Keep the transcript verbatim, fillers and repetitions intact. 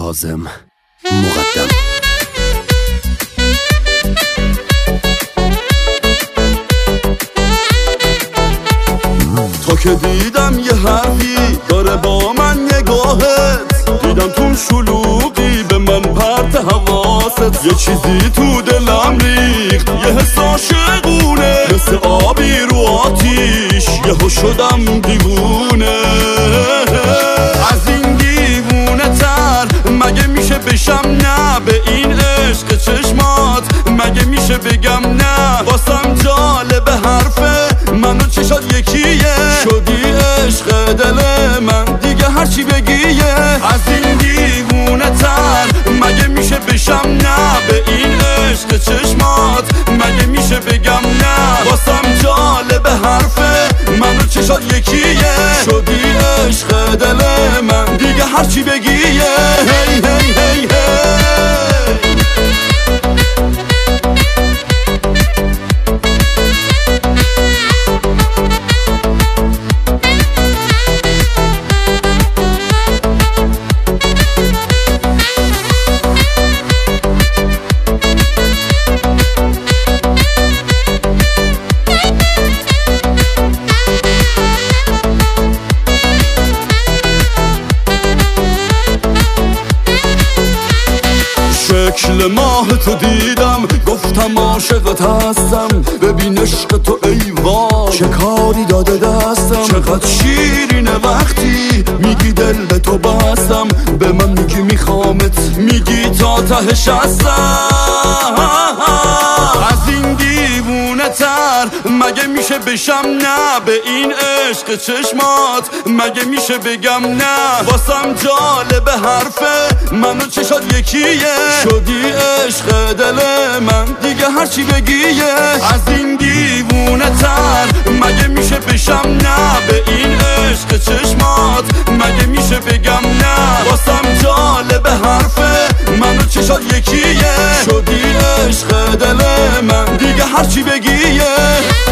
کاظم مقدم. تا که دیدم یه حرفی داره با من نگاهت، دیدم تو شلوغی به من پرت حواست، یه چیزی تو دلم ریخت یه حس عاشقونه، مثل آبی رو آتیش یهو شدم دیوونه. از این دیوونه تر مگه میشه بشم نه به این عشق چشمات، مگه میشه بگم نه واسم جالب حرفه منو چشات یکیه، شدی عشق دل من دیگه هرچی بگیه. از این دیوونه تر مگه میشه بشم نه به این عشق چشمات، مگه میشه بگم نه واسم جالب حرفه منو چشات یکیه، شدی عشق دل من دیگه هرچی بگیه. هی هی هی هی شکل ماه تو دیدم گفتم عاشقت هستم، ببین عشق تو ای وای چه کاری داده دستم، چقدر شیرینه وقتی میگی دل به تو بستم، به من میگی میخوامت میگی تا تهش هستم. از این دیوونه تر مگه میشه بشم نه به این عشق چشمات، مگه میشه بگم نه واسم جالب حرفه منو چشات یکیه، شدی عشق دل من دیگه هرچی بگیه. از این دیوونه تر مگه میشه بشم نه به این عشق چشمات، مگه میشه بگم نه واسم جالب حرفه منو چشات یکیه، شدی عشق دل من دیگه هرچی بگیه.